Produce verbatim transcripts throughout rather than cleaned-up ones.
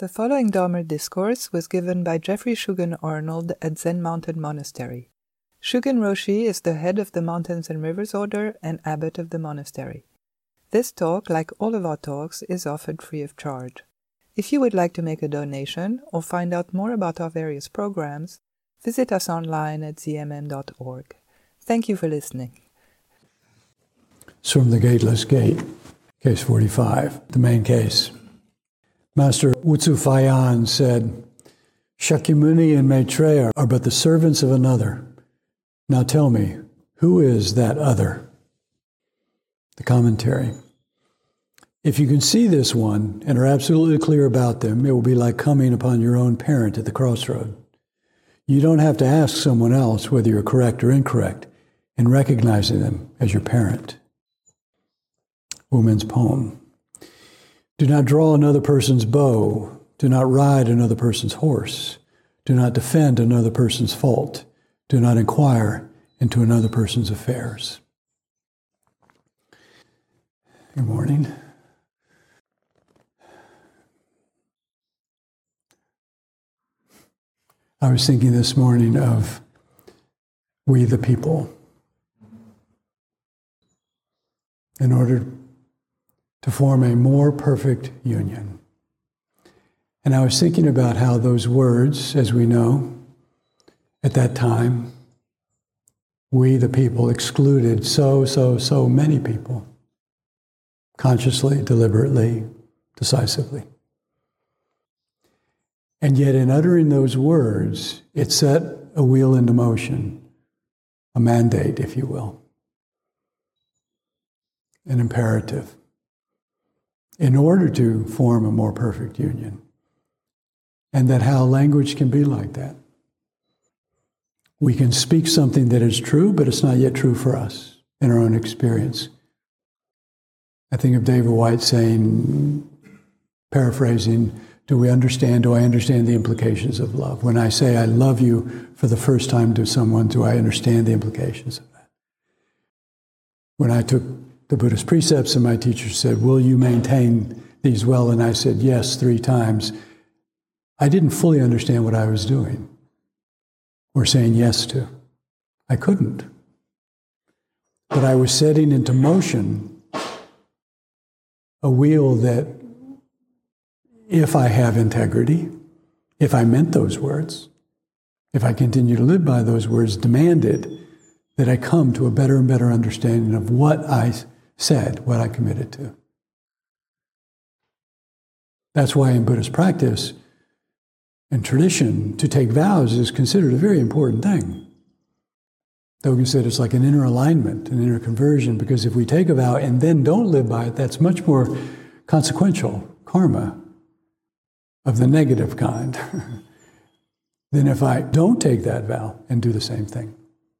The following Dharma discourse was given by Jeffrey Shugen Arnold at Zen Mountain Monastery. Shugen Roshi is the head of the Mountains and Rivers Order and abbot of the monastery. This talk, like all of our talks, is offered free of charge. If you would like to make a donation or find out more about our various programs, visit us online at z m m dot org. Thank you for listening. It's from the Gateless Gate, case forty-five, the main case. Master Wutsu Fayan said, Shakyamuni and Maitreya are but the servants of another. Now tell me, who is that other? The commentary. If you can see this one and are absolutely clear about them, it will be like coming upon your own parent at the crossroad. You don't have to ask someone else whether you're correct or incorrect in recognizing them as your parent. Woman's poem. Do not draw another person's bow. Do not ride another person's horse. Do not defend another person's fault. Do not inquire into another person's affairs. Good morning. I was thinking this morning of we the people. In order to form a more perfect union. And I was thinking about how those words, as we know, at that time, we the people excluded so, so, so many people, consciously, deliberately, decisively. And yet in uttering those words, it set a wheel into motion, a mandate, if you will, an imperative, in order to form a more perfect union. And that how language can be like that. We can speak something that is true, but it's not yet true for us in our own experience. I think of David White saying, paraphrasing, do we understand, do I understand the implications of love? When I say I love you for the first time to someone, do I understand the implications of that? When I took the Buddhist precepts and my teacher said, will you maintain these well? And I said, yes, three times. I didn't fully understand what I was doing or saying yes to. I couldn't. But I was setting into motion a wheel that, if I have integrity, if I meant those words, if I continue to live by those words, demanded that I come to a better and better understanding of what I said, what I committed to. That's why in Buddhist practice and tradition, to take vows is considered a very important thing. Dogen said it's like an inner alignment, an inner conversion, because if we take a vow and then don't live by it, that's much more consequential karma of the negative kind than if I don't take that vow and do the same thing.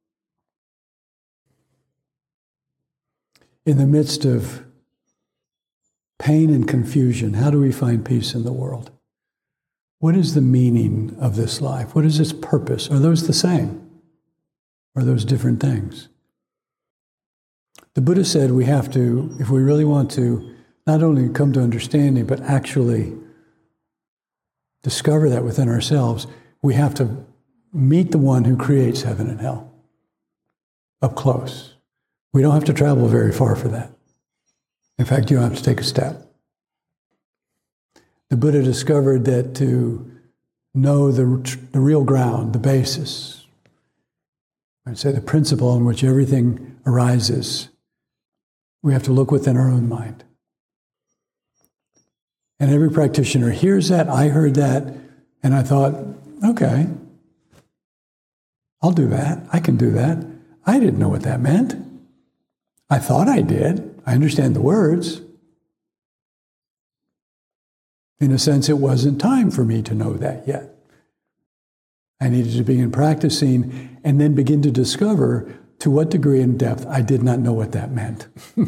In the midst of pain and confusion, how do we find peace in the world? What is the meaning of this life? What is its purpose? Are those the same? Are those different things? The Buddha said we have to, if we really want to, not only come to understanding, but actually discover that within ourselves, we have to meet the one who creates heaven and hell up close. We don't have to travel very far for that. In fact, you don't have to take a step. The Buddha discovered that to know the, the real ground, the basis, I'd say the principle on which everything arises, we have to look within our own mind. And every practitioner hears that. I heard that, and I thought, okay, I'll do that. I can do that. I didn't know what that meant. I thought I did. I understand the words. In a sense, it wasn't time for me to know that yet. I needed to begin practicing and then begin to discover to what degree and depth I did not know what that meant.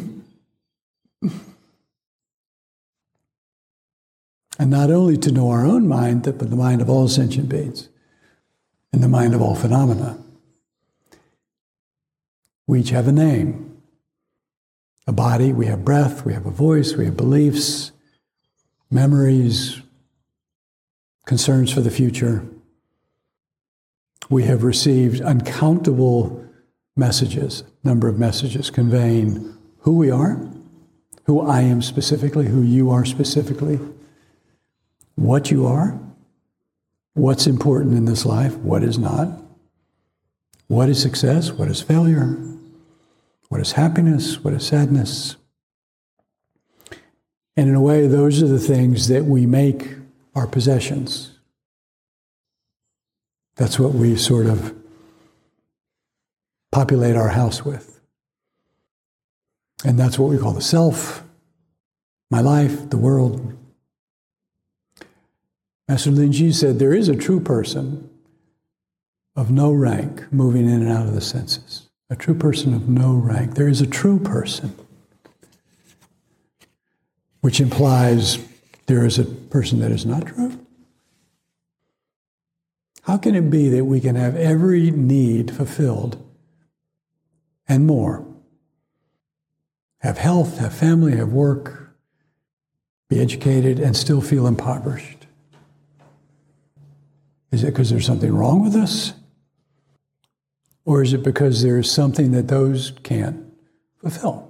And not only to know our own mind, but the mind of all sentient beings and the mind of all phenomena. We each have a name. A body, we have breath, we have a voice, we have beliefs, memories, concerns for the future. We have received uncountable messages, number of messages conveying who we are, who I am specifically, who you are specifically, what you are, what's important in this life, what is not, what is success, what is failure, what is happiness, what is sadness. And in a way, those are the things that we make our possessions. That's what we sort of populate our house with. And that's what we call the self, my life, the world. Master Lin Ji said, there is a true person of no rank moving in and out of the senses. A true person of no rank. There is a true person, which implies there is a person that is not true. How can it be that we can have every need fulfilled and more? Have health, have family, have work, be educated, and still feel impoverished? Is it because there's something wrong with us? Or is it because there's something that those can't fulfill?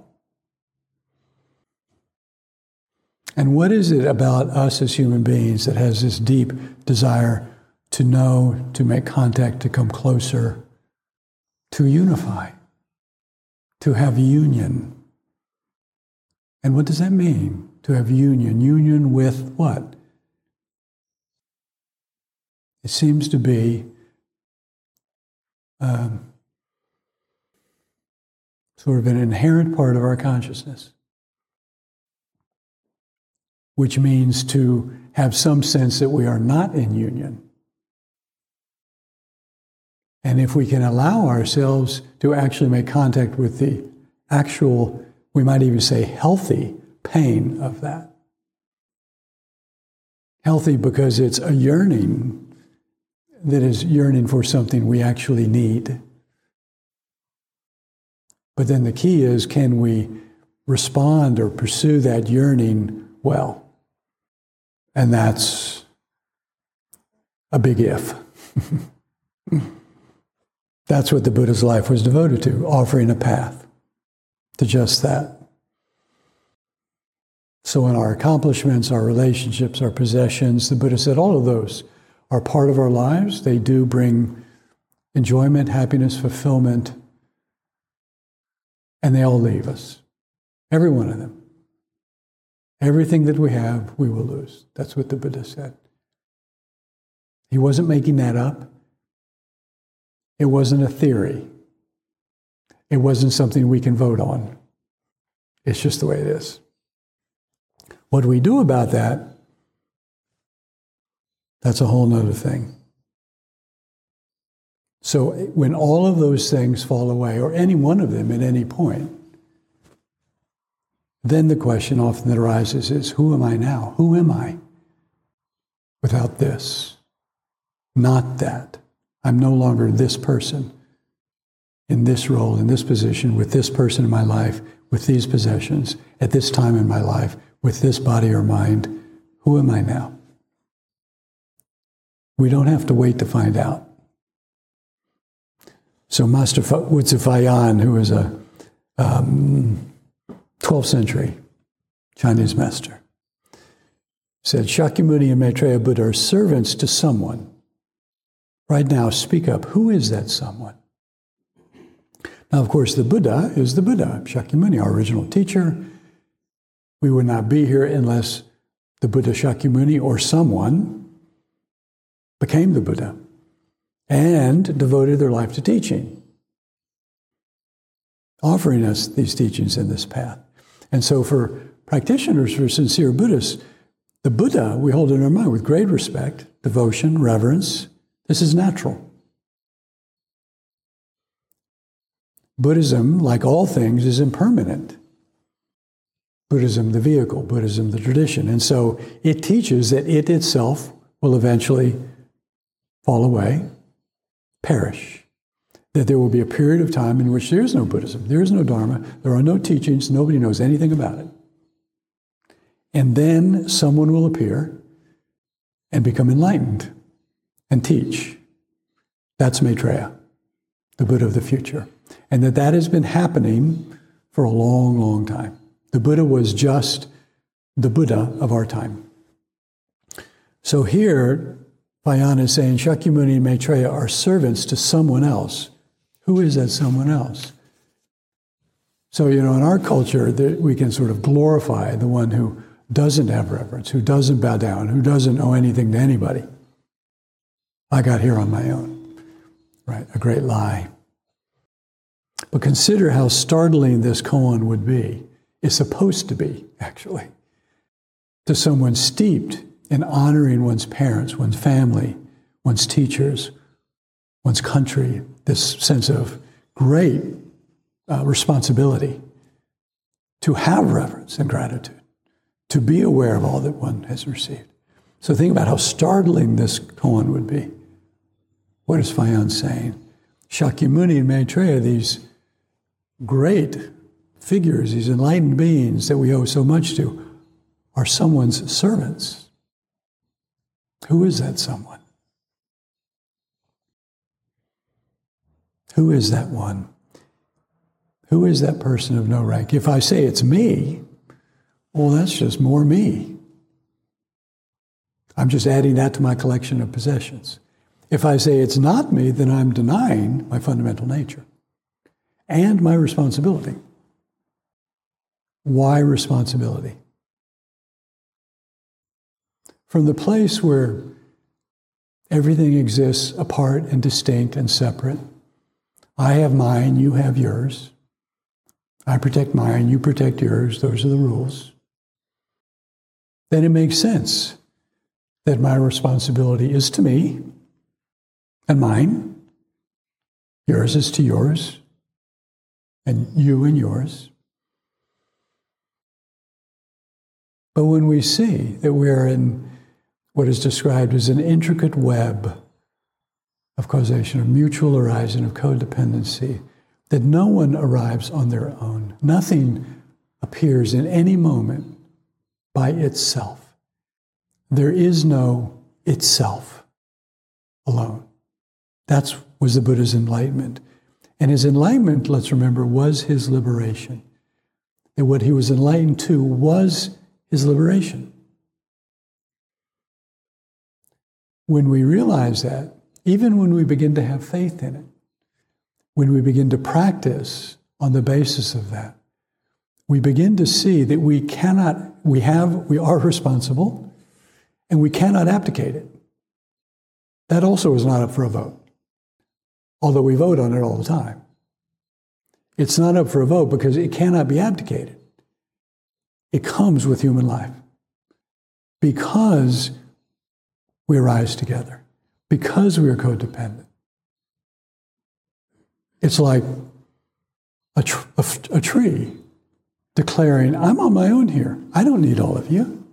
And what is it about us as human beings that has this deep desire to know, to make contact, to come closer, to unify, to have union? And what does that mean, to have union? Union with what? It seems to be um, sort of an inherent part of our consciousness, which means to have some sense that we are not in union. And if we can allow ourselves to actually make contact with the actual, we might even say healthy pain of that. Healthy because it's a yearning that is yearning for something we actually need. But then the key is, can we respond or pursue that yearning well? And that's a big if. That's what the Buddha's life was devoted to, offering a path to just that. So in our accomplishments, our relationships, our possessions, the Buddha said all of those are part of our lives. They do bring enjoyment, happiness, fulfillment, and they all leave us. Every one of them. Everything that we have, we will lose. That's what the Buddha said. He wasn't making that up. It wasn't a theory. It wasn't something we can vote on. It's just the way it is. What do we do about that? That's a whole nother thing. So when all of those things fall away, or any one of them at any point, then the question often that arises is, who am I now? Who am I without this? Not that. I'm no longer this person in this role, in this position, with this person in my life, with these possessions, at this time in my life, with this body or mind. Who am I now? We don't have to wait to find out. So Master Wu Zifayan, who was a um, twelfth century Chinese master, said, Shakyamuni and Maitreya Buddha are servants to someone. Right now, speak up. Who is that someone? Now, of course, the Buddha is the Buddha, Shakyamuni, our original teacher. We would not be here unless the Buddha Shakyamuni or someone became the Buddha and devoted their life to teaching, offering us these teachings in this path. And so for practitioners, for sincere Buddhists, the Buddha we hold in our mind with great respect, devotion, reverence. This is natural. Buddhism, like all things, is impermanent. Buddhism, the vehicle, Buddhism, the tradition. And so it teaches that it itself will eventually fall away, perish. That there will be a period of time in which there is no Buddhism, there is no Dharma, there are no teachings, nobody knows anything about it. And then someone will appear and become enlightened and teach. That's Maitreya, the Buddha of the future. And that that has been happening for a long, long time. The Buddha was just the Buddha of our time. So here, Vajana is saying Shakyamuni and Maitreya are servants to someone else. Who is that someone else? So, you know, in our culture, we can sort of glorify the one who doesn't have reverence, who doesn't bow down, who doesn't owe anything to anybody. I got here on my own, right? A great lie. But consider how startling this koan would be, is supposed to be, actually, to someone steeped in honoring one's parents, one's family, one's teachers, one's country, this sense of great uh, responsibility to have reverence and gratitude, to be aware of all that one has received. So think about how startling this koan would be. What is Vajana saying? Shakyamuni and Maitreya, these great figures, these enlightened beings that we owe so much to, are someone's servants. Who is that someone? Who is that one? Who is that person of no rank? If I say it's me, well, that's just more me. I'm just adding that to my collection of possessions. If I say it's not me, then I'm denying my fundamental nature and my responsibility. Why responsibility? From the place where everything exists apart and distinct and separate, I have mine, you have yours. I protect mine, you protect yours, those are the rules. Then it makes sense that my responsibility is to me and mine. Yours is to yours, and you and yours. But when we see that we are in what is described as an intricate web of causation, of mutual arising, of codependency, that no one arrives on their own. Nothing appears in any moment by itself. There is no itself alone. That was the Buddha's enlightenment. And his enlightenment, let's remember, was his liberation. That what he was enlightened to was his liberation. When we realize that, even when we begin to have faith in it, when we begin to practice on the basis of that, we begin to see that we cannot, we have, we are responsible, and we cannot abdicate it. That also is not up for a vote, although we vote on it all the time. It's not up for a vote because it cannot be abdicated. It comes with human life because we arise together, because we are codependent. It's like a, tr- a, f- a tree declaring, I'm on my own here. I don't need all of you.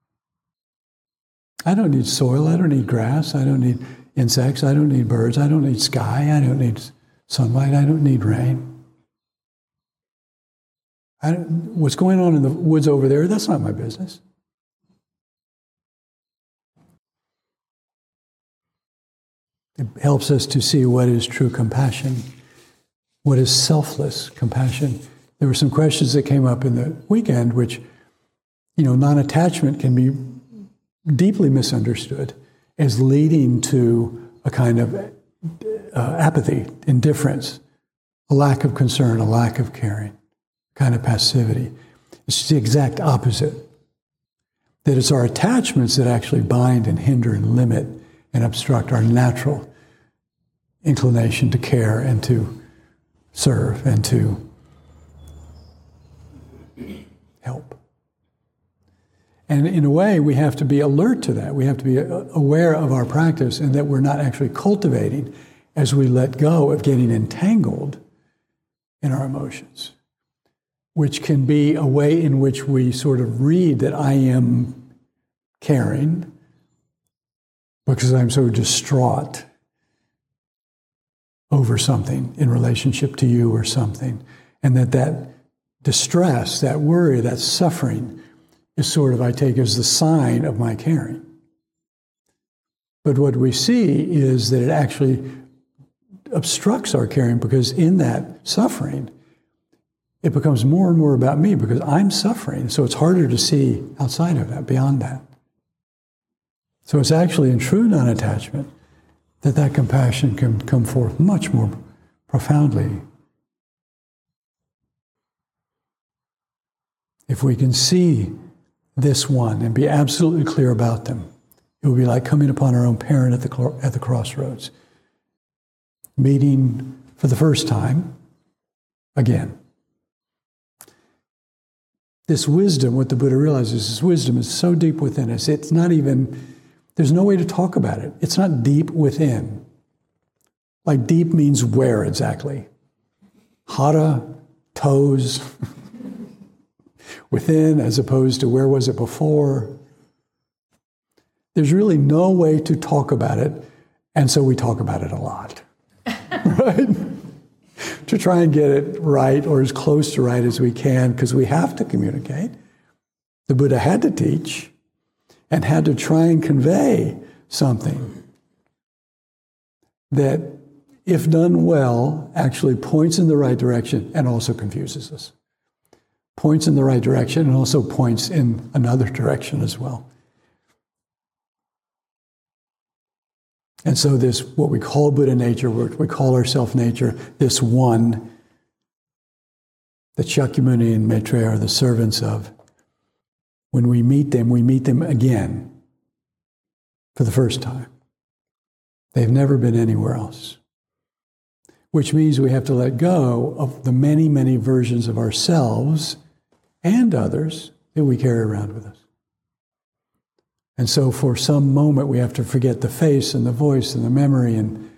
I don't need soil. I don't need grass. I don't need insects. I don't need birds. I don't need sky. I don't need sunlight. I don't need rain. I don't, what's going on in the woods over there, that's not my business. It helps us to see what is true compassion, what is selfless compassion. There were some questions that came up in the weekend, which, you know, non-attachment can be deeply misunderstood as leading to a kind of uh, apathy, indifference, a lack of concern, a lack of caring, kind of passivity. It's the exact opposite. That it's our attachments that actually bind and hinder and limit and obstruct our natural inclination to care and to serve and to help. And in a way, we have to be alert to that. We have to be aware of our practice and that we're not actually cultivating as we let go of getting entangled in our emotions, which can be a way in which we sort of read that I am caring because I'm so distraught over something in relationship to you or something, and that that distress, that worry, that suffering is sort of, I take as the sign of my caring. But what we see is that it actually obstructs our caring, because in that suffering, it becomes more and more about me because I'm suffering. So it's harder to see outside of that, beyond that. So it's actually in true non-attachment that that compassion can come forth much more profoundly. If we can see this one and be absolutely clear about them, it will be like coming upon our own parent at the, at the crossroads, meeting for the first time again. This wisdom, what the Buddha realizes, this wisdom is so deep within us, it's not even, there's no way to talk about it. It's not deep within. Like deep means where exactly? Hara, toes, within, as opposed to where was it before? There's really no way to talk about it, and so we talk about it a lot, right? To try and get it right, or as close to right as we can, because we have to communicate. The Buddha had to teach and had to try and convey something that, if done well, actually points in the right direction and also confuses us. Points in the right direction and also points in another direction as well. And so this, what we call Buddha nature, what we call our self-nature, this one that Shakyamuni and Maitreya are the servants of, when we meet them, we meet them again for the first time. They've never been anywhere else. Which means we have to let go of the many, many versions of ourselves and others that we carry around with us. And so for some moment, we have to forget the face and the voice and the memory and,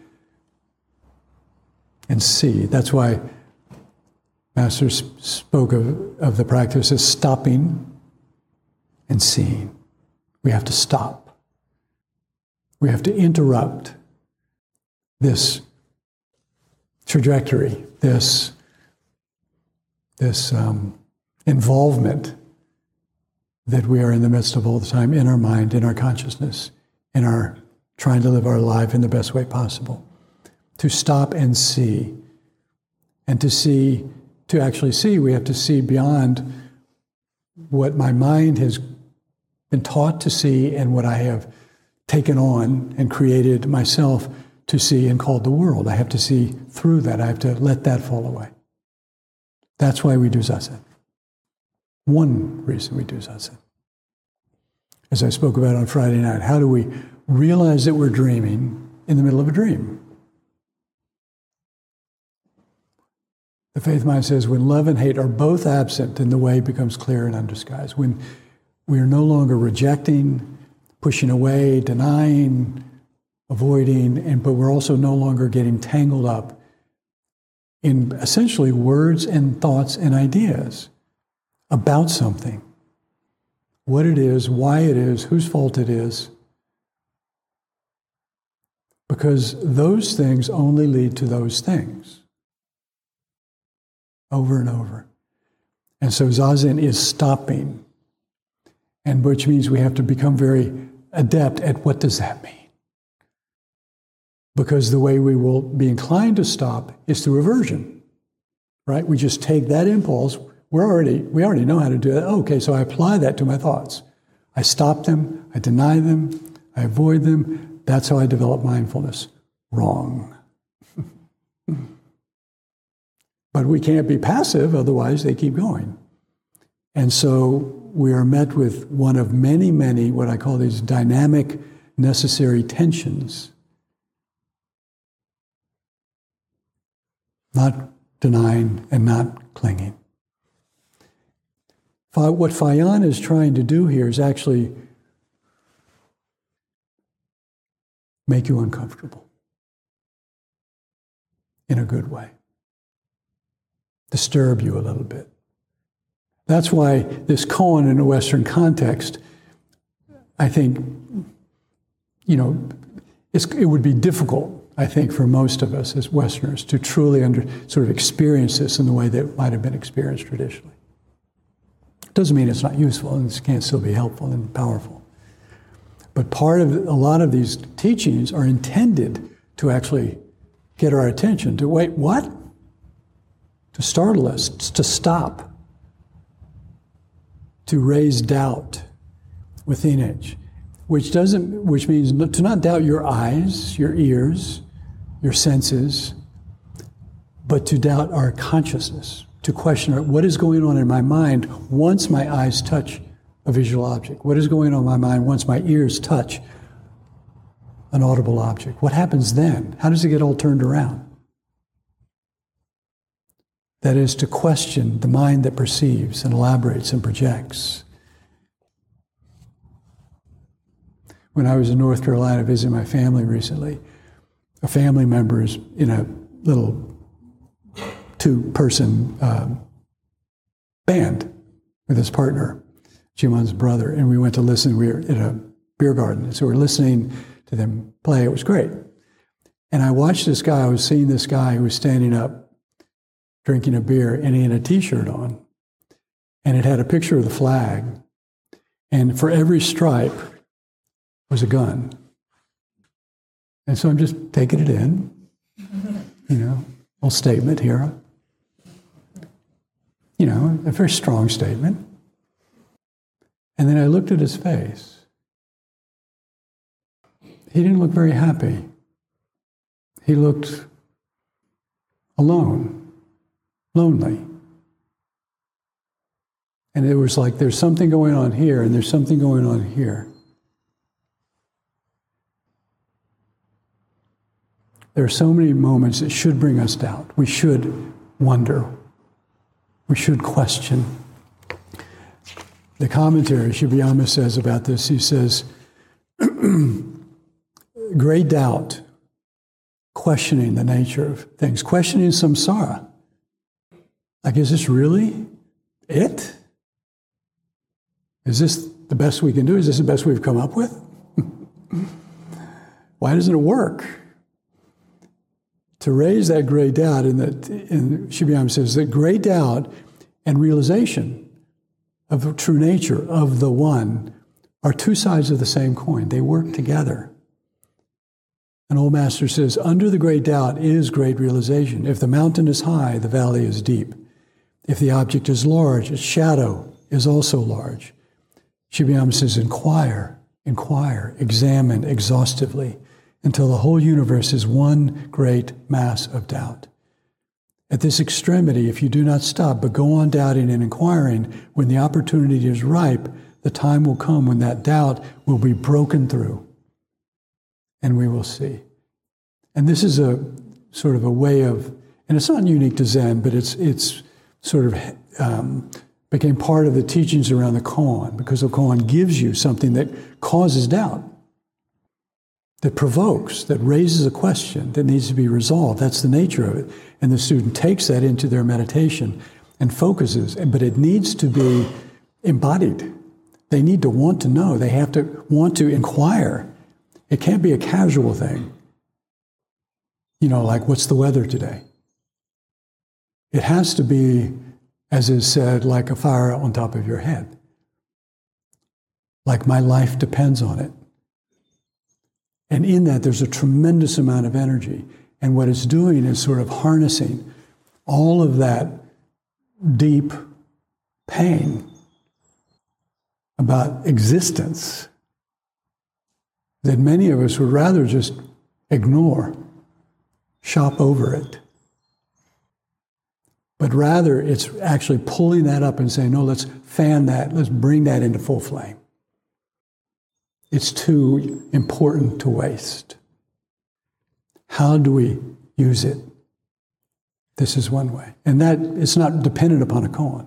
and see. That's why Master spoke of, of the practice as stopping and seeing. We have to stop. We have to interrupt this trajectory, this, this um, involvement that we are in the midst of all the time, in our mind, in our consciousness, in our trying to live our life in the best way possible. To stop and see. And to see, to actually see, we have to see beyond what my mind has been taught to see and what I have taken on and created myself to see and called the world. I have to see through that. I have to let that fall away. That's why we do zazen. One reason we do zazen. As I spoke about on Friday night, how do we realize that we're dreaming in the middle of a dream? The faith mind says when love and hate are both absent, then the way becomes clear and undisguised. When we are no longer rejecting, pushing away, denying, avoiding, and but we're also no longer getting tangled up in essentially words and thoughts and ideas about something. What it is, why it is, whose fault it is. Because those things only lead to those things. Over and over. And so zazen is stopping. And which means we have to become very adept at what does that mean? Because the way we will be inclined to stop is through aversion. Right? We just take that impulse. We're already, we already know how to do that. Oh, okay, so I apply that to my thoughts. I stop them, I deny them, I avoid them. That's how I develop mindfulness. Wrong. But we can't be passive, otherwise they keep going. And so we are met with one of many, many, what I call these dynamic, necessary tensions. Not denying and not clinging. What Fayan is trying to do here is actually make you uncomfortable in a good way. Disturb you a little bit. That's why this koan in a Western context, I think, you know, it's, it would be difficult, I think, for most of us as Westerners to truly under, sort of experience this in the way that it might have been experienced traditionally. Doesn't mean it's not useful, and it can still be helpful and powerful. But part of a lot of these teachings are intended to actually get our attention, to wait, what? To startle us, to stop, to raise doubt within it, which doesn't, which means to not doubt your eyes, your ears, your senses, but to doubt our consciousness, to question what is going on in my mind once my eyes touch a visual object. What is going on in my mind once my ears touch an audible object? What happens then? How does it get all turned around? That is to question the mind that perceives and elaborates and projects. When I was in North Carolina visiting my family recently, a family member is in a little two-person um, band with his partner, Jimon's brother, and we went to listen. We were at a beer garden, so we were listening to them play. It was great. And I watched this guy, I was seeing this guy who was standing up, drinking a beer, and he had a T-shirt on. And it had a picture of the flag. And for every stripe was a gun. And so I'm just taking it in, you know, a little statement here. You know, a very strong statement. And then I looked at his face. He didn't look very happy. He looked alone, lonely. And it was like there's something going on here and there's something going on here. There are so many moments that should bring us doubt. We should wonder. We should question. The commentary Shibayama says about this, he says, great doubt, questioning the nature of things, questioning samsara. Like, is this really it? Is this the best we can do? Is this the best we've come up with? Why doesn't it work? To raise that great doubt, in that, in Shibayama says that great doubt and realization of the true nature of the one are two sides of the same coin. They work together. An old master says, under the great doubt is great realization. If the mountain is high, the valley is deep. If the object is large, its shadow is also large. Shibayama says, inquire, inquire, examine exhaustively, until the whole universe is one great mass of doubt. At this extremity, if you do not stop, but go on doubting and inquiring, when the opportunity is ripe, the time will come when that doubt will be broken through, and we will see. And this is a sort of a way of, and it's not unique to Zen, but it's it's sort of um, became part of the teachings around the koan, because the koan gives you something that causes doubt, that provokes, that raises a question that needs to be resolved. That's the nature of it. And the student takes that into their meditation and focuses, but it needs to be embodied. They need to want to know. They have to want to inquire. It can't be a casual thing. You know, like, what's the weather today? It has to be, as is said, like a fire on top of your head. Like my life depends on it. And in that, there's a tremendous amount of energy. And what it's doing is sort of harnessing all of that deep pain about existence that many of us would rather just ignore, shop over it. But rather, it's actually pulling that up and saying, no, let's fan that, let's bring that into full flame. It's too important to waste. How do we use it? This is one way. And that it's not dependent upon a koan.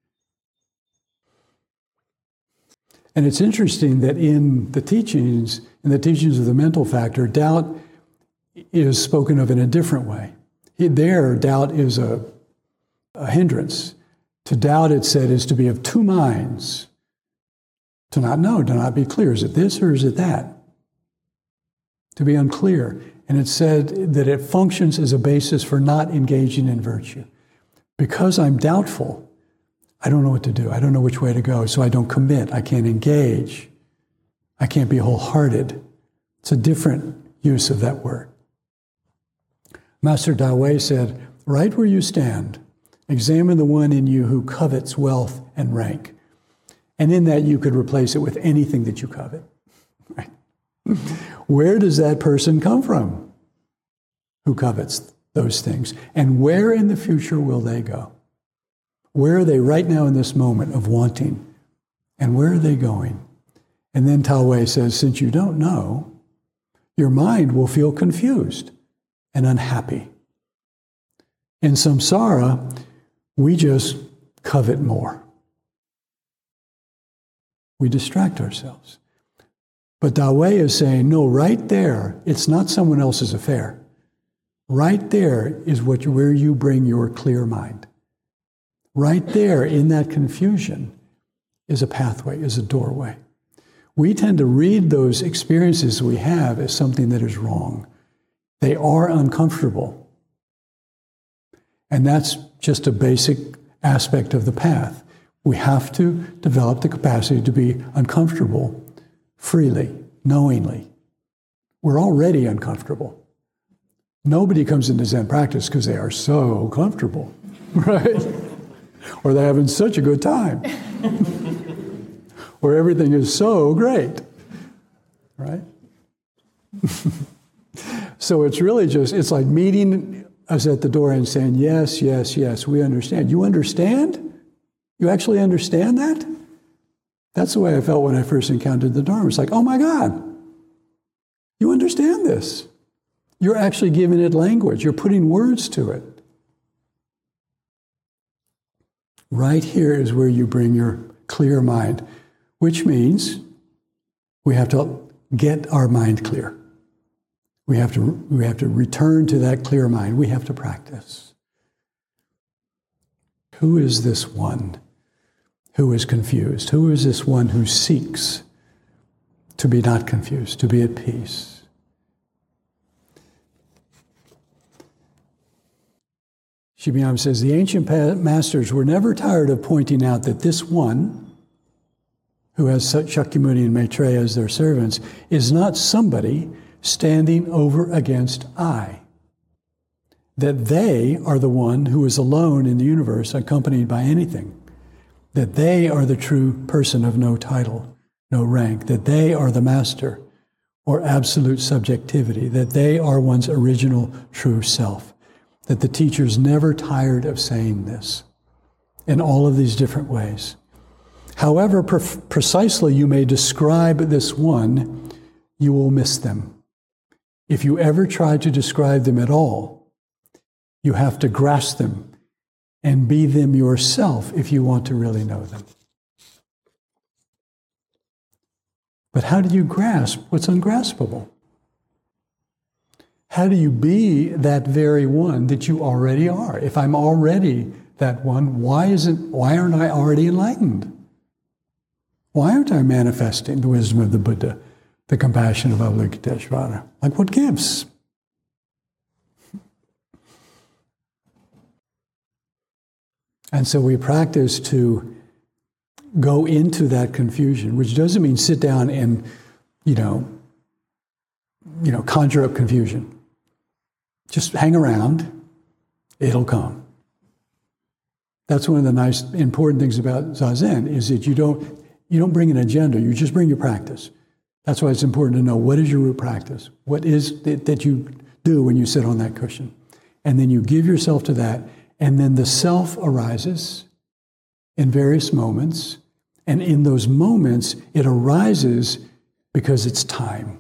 And it's interesting that in the teachings, in the teachings of the mental factor, doubt is spoken of in a different way. There, doubt is a, a hindrance. To doubt, it said, is to be of two minds. To not know, to not be clear. Is it this or is it that? To be unclear. And it said that it functions as a basis for not engaging in virtue. Because I'm doubtful, I don't know what to do. I don't know which way to go, so I don't commit. I can't engage. I can't be wholehearted. It's a different use of that word. Master Dawei said, right where you stand, examine the one in you who covets wealth and rank. And in that you could replace it with anything that you covet. Right? Where does that person come from who covets those things? And where in the future will they go? Where are they right now in this moment of wanting? And where are they going? And then Dawei says, since you don't know, your mind will feel confused and unhappy. In samsara, we just covet more. We distract ourselves. But Dawei is saying, no, right there, it's not someone else's affair. Right there is what, where you bring your clear mind. Right there in that confusion is a pathway, is a doorway. We tend to read those experiences we have as something that is wrong. They are uncomfortable. And that's just a basic aspect of the path. We have to develop the capacity to be uncomfortable freely, knowingly. We're already uncomfortable. Nobody comes into Zen practice because they are so comfortable, right? Or they're having such a good time. Or everything is so great, right? So it's really just, it's like meeting us at the door and saying, yes, yes, yes, we understand. You understand? You actually understand that? That's the way I felt when I first encountered the Dharma. It's like, oh my God, you understand this. You're actually giving it language. You're putting words to it. Right here is where you bring your clear mind, which means we have to get our mind clear. We have to, we have to return to that clear mind. We have to practice. Who is this one who is confused? Who is this one who seeks to be not confused, to be at peace? Shimayama says, the ancient masters were never tired of pointing out that this one, who has Shakyamuni and Maitreya as their servants, is not somebody standing over against I. That they are the one who is alone in the universe, accompanied by anything. That they are the true person of no title, no rank. That they are the master, or absolute subjectivity. That they are one's original true self. That the teachers never tired of saying this in all of these different ways. However pre- precisely you may describe this one, you will miss them. If you ever try to describe them at all, you have to grasp them and be them yourself if you want to really know them. But how do you grasp what's ungraspable? How do you be that very one that you already are? If I'm already that one, why isn't, why aren't I already enlightened? Why aren't I manifesting the wisdom of the Buddha, the compassion of Avalokiteshvara? Like, what gives? And so we practice to go into that confusion, which doesn't mean sit down and, you know, you know, conjure up confusion. Just hang around, it'll come. That's one of the nice, important things about Zazen, is that you don't, you don't bring an agenda, you just bring your practice. That's why it's important to know, what is your root practice? What is it that you do when you sit on that cushion? And then you give yourself to that, and then the self arises in various moments, and in those moments, it arises because it's time.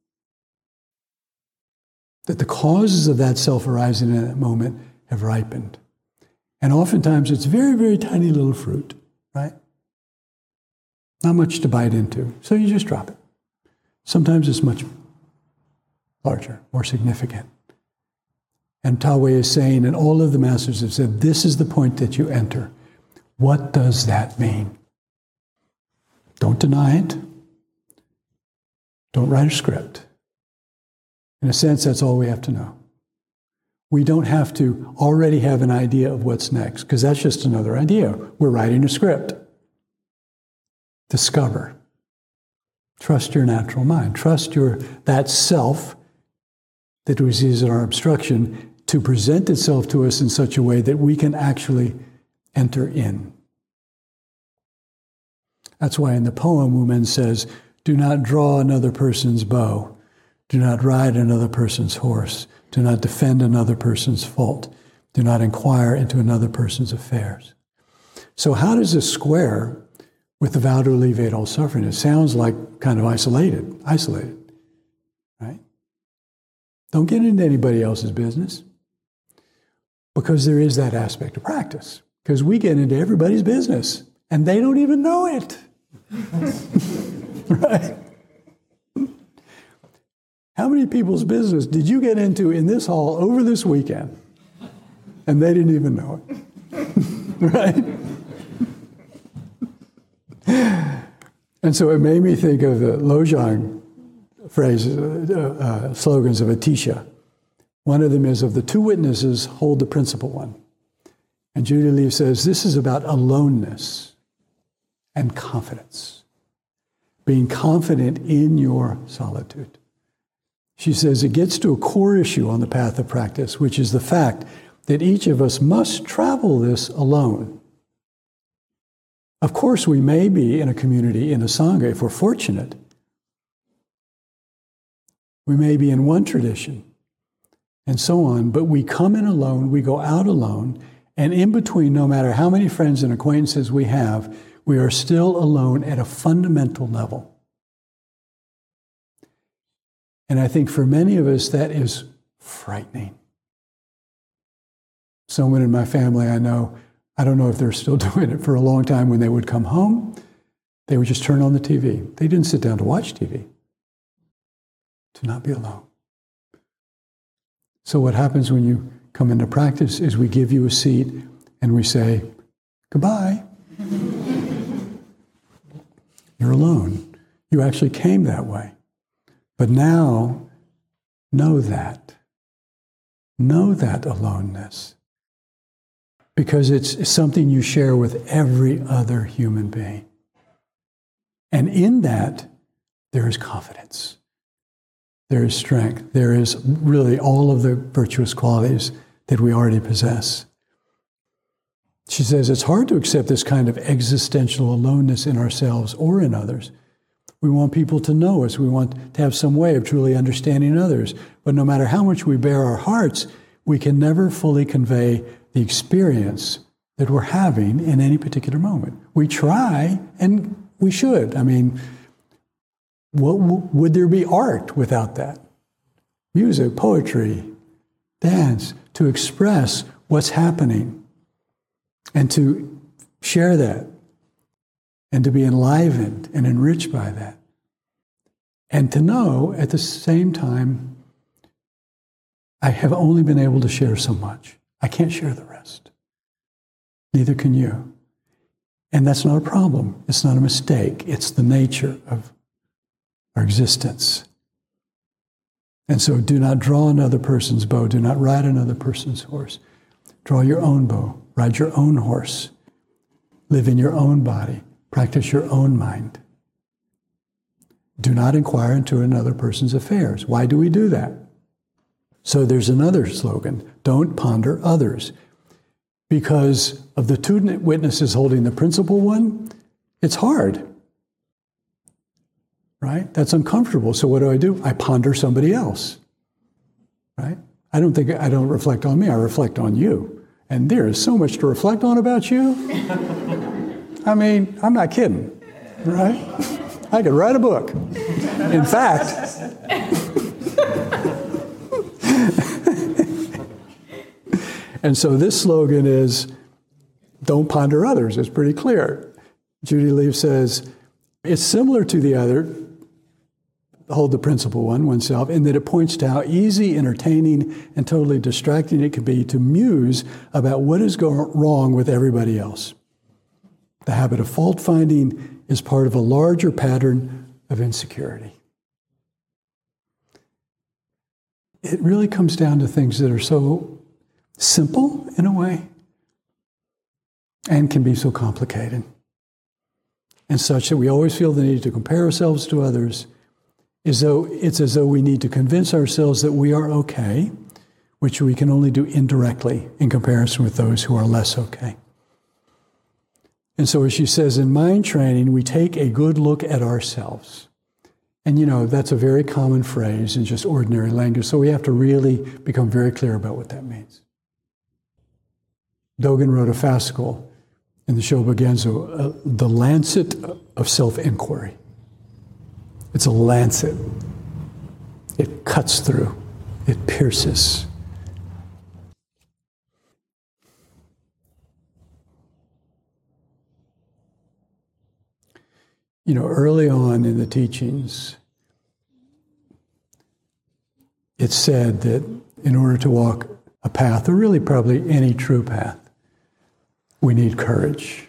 That the causes of that self arising in that moment have ripened. And oftentimes it's very, very tiny little fruit, right? Not much to bite into, so you just drop it. Sometimes it's much larger, more significant. And Dawei is saying, and all of the masters have said, this is the point that you enter. What does that mean? Don't deny it. Don't write a script. In a sense, that's all we have to know. We don't have to already have an idea of what's next, because that's just another idea. We're writing a script. Discover. Trust your natural mind. Trust your that self that we see as our obstruction to present itself to us in such a way that we can actually enter in. That's why in the poem, Wu Men says, do not draw another person's bow. Do not ride another person's horse. Do not defend another person's fault. Do not inquire into another person's affairs. So how does this square with the vow to alleviate all suffering? It sounds like kind of isolated, isolated, right? Don't get into anybody else's business, because there is that aspect of practice. Because we get into everybody's business, and they don't even know it. Right? How many people's business did you get into in this hall over this weekend? And they didn't even know it. Right? And so it made me think of the Lojong phrases, uh, uh, slogans of Atisha. One of them is, of the two witnesses, hold the principal one. And Judy Lee says, this is about aloneness and confidence. Being confident in your solitude. She says it gets to a core issue on the path of practice, which is the fact that each of us must travel this alone. Of course, we may be in a community, in a Sangha, if we're fortunate. We may be in one tradition, and so on, but we come in alone, we go out alone, and in between, no matter how many friends and acquaintances we have, we are still alone at a fundamental level. And I think for many of us, that is frightening. Someone in my family I know, I don't know if they're still doing it, for a long time when they would come home, they would just turn on the T V. They didn't sit down to watch T V. To not be alone. So what happens when you come into practice is we give you a seat and we say, goodbye. You're alone. You actually came that way. But now, know that. Know that aloneness. Because it's something you share with every other human being. And in that, there is confidence. There is strength. There is really all of the virtuous qualities that we already possess. She says it's hard to accept this kind of existential aloneness in ourselves or in others. We want people to know us. We want to have some way of truly understanding others. But no matter how much we bare our hearts, we can never fully convey the experience that we're having in any particular moment. We try, and we should. I mean, what, would there be art without that? Music, poetry, dance, to express what's happening and to share that and to be enlivened and enriched by that. And to know at the same time, I have only been able to share so much. I can't share the rest. Neither can you. And that's not a problem. It's not a mistake. It's the nature of our existence. And so do not draw another person's bow. Do not ride another person's horse. Draw your own bow. Ride your own horse. Live in your own body. Practice your own mind. Do not inquire into another person's affairs. Why do we do that? So there's another slogan. Don't ponder others. Because of the two witnesses holding the principal one, it's hard. Right? That's uncomfortable. So what do I do? I ponder somebody else. Right? I don't think, I don't reflect on me, I reflect on you. And there is so much to reflect on about you. I mean, I'm not kidding. Right? I could write a book. In fact, and so this slogan is, don't ponder others. It's pretty clear. Judy Lee says, it's similar to the other, hold the principal one, oneself, in that it points to how easy, entertaining, and totally distracting it can be to muse about what is going wrong with everybody else. The habit of fault-finding is part of a larger pattern of insecurity. It really comes down to things that are so simple, in a way, and can be so complicated. and such that we always feel the need to compare ourselves to others, is though it's as though we need to convince ourselves that we are okay, which we can only do indirectly in comparison with those who are less okay. And so as she says, in mind training, we take a good look at ourselves. And you know, that's a very common phrase in just ordinary language, so we have to really become very clear about what that means. Dogen wrote a fascicle in the Shobogenzo, uh, the lancet of self-inquiry. It's a lancet. It cuts through. It pierces. You know, early on in the teachings, it's said that in order to walk a path, or really probably any true path, we need courage.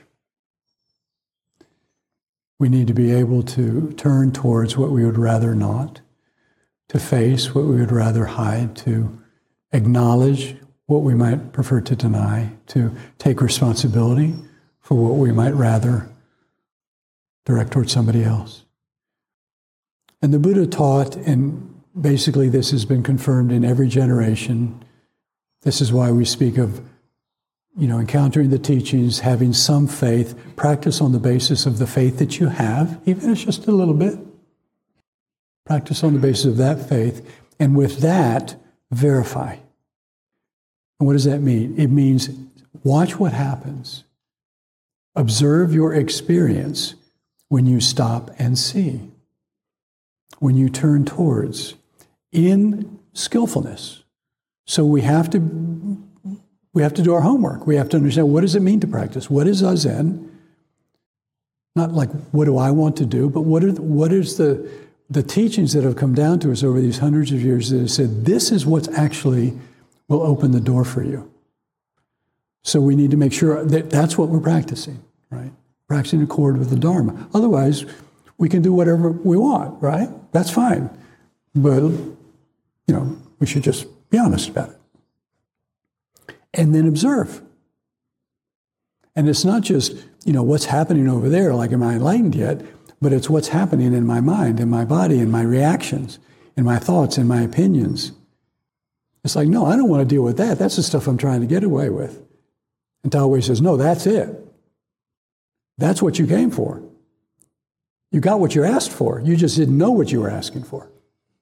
We need to be able to turn towards what we would rather not, to face what we would rather hide, to acknowledge what we might prefer to deny, to take responsibility for what we might rather direct towards somebody else. And the Buddha taught, and basically this has been confirmed in every generation. This is why we speak of, you know, encountering the teachings, having some faith, practice on the basis of the faith that you have, even if it's just a little bit. Practice on the basis of that faith, and with that, verify. And what does that mean? It means watch what happens. Observe your experience when you stop and see, when you turn towards, in skillfulness. So we have to we have to do our homework. We have to understand, what does it mean to practice? What is Zazen? Not like, what do I want to do, but what are the, what is the the teachings that have come down to us over these hundreds of years that have said, this is what's actually will open the door for you. So we need to make sure that that's what we're practicing, right? Practicing in accord with the Dharma. Otherwise, we can do whatever we want, right? That's fine. But, you know, we should just be honest about it. And then observe. And it's not just, you know, what's happening over there, like, am I enlightened yet? But it's what's happening in my mind, in my body, in my reactions, in my thoughts, in my opinions. It's like, no, I don't want to deal with that. That's the stuff I'm trying to get away with. And Tao Wei says, no, that's it. That's what you came for. You got what you asked for. You just didn't know what you were asking for.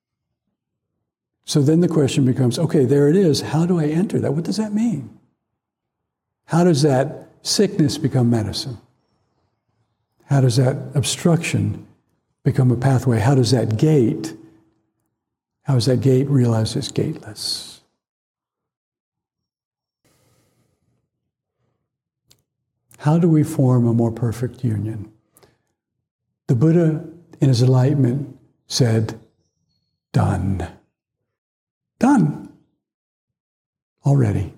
So then the question becomes, okay, there it is. How do I enter that? What does that mean? How does that sickness become medicine? How does that obstruction become a pathway? How does that gate, how does that gate realize it's gateless? How do we form a more perfect union? The Buddha, in his enlightenment, said, done. Done. Already.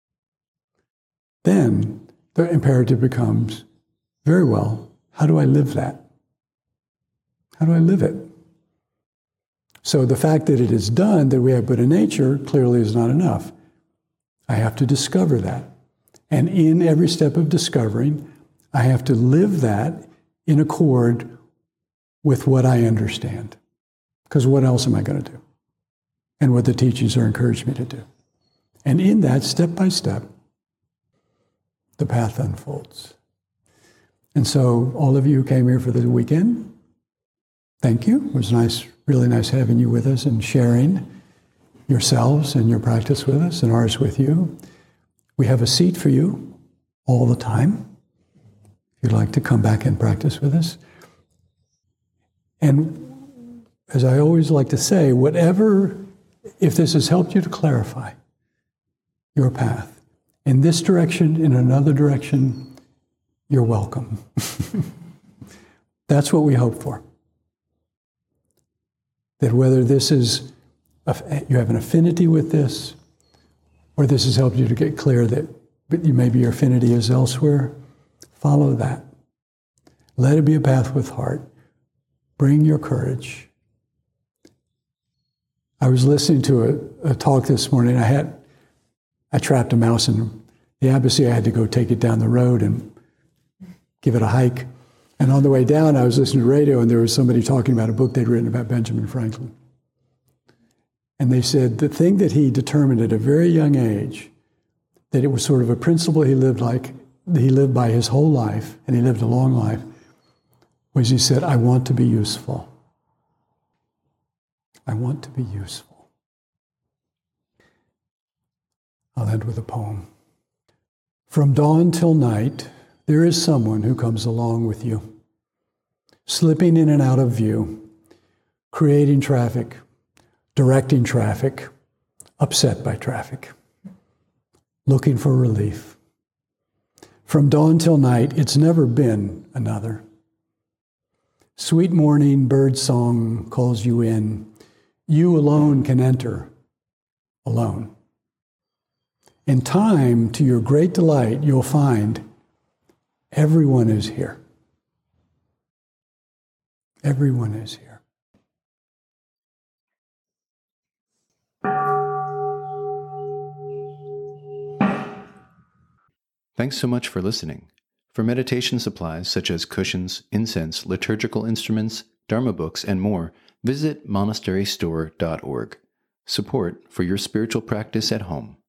Then the imperative becomes, very well, how do I live that? How do I live it? So the fact that it is done, that we have Buddha nature, clearly is not enough. I have to discover that. And in every step of discovering, I have to live that in accord with what I understand. Because what else am I going to do? And what the teachings are encouraging me to do. And in that, step by step, the path unfolds. And so all of you who came here for the weekend, thank you. It was nice, really nice having you with us and sharing yourselves and your practice with us and ours with you. We have a seat for you all the time, if you'd like to come back and practice with us. And as I always like to say, whatever, if this has helped you to clarify your path, in this direction, in another direction, you're welcome. That's what we hope for. That whether this is, you have an affinity with this, or this has helped you to get clear that maybe your affinity is elsewhere, follow that. Let it be a path with heart. Bring your courage. I was listening to a, a talk this morning. I had, I trapped a mouse in the embassy. I had to go take it down the road and give it a hike. And on the way down, I was listening to radio, and there was somebody talking about a book they'd written about Benjamin Franklin. And they said the thing that he determined at a very young age, that it was sort of a principle he lived like, he lived by his whole life, and he lived a long life, was he said, I want to be useful. I want to be useful. I'll end with a poem. From dawn till night, there is someone who comes along with you, slipping in and out of view, creating traffic, directing traffic, upset by traffic, looking for relief. From dawn till night, it's never been another. Sweet morning bird song calls you in. You alone can enter, alone. In time, to your great delight, you'll find everyone is here. Everyone is here. Thanks so much for listening. For meditation supplies such as cushions, incense, liturgical instruments, Dharma books, and more, visit monastery store dot org. Support for your spiritual practice at home.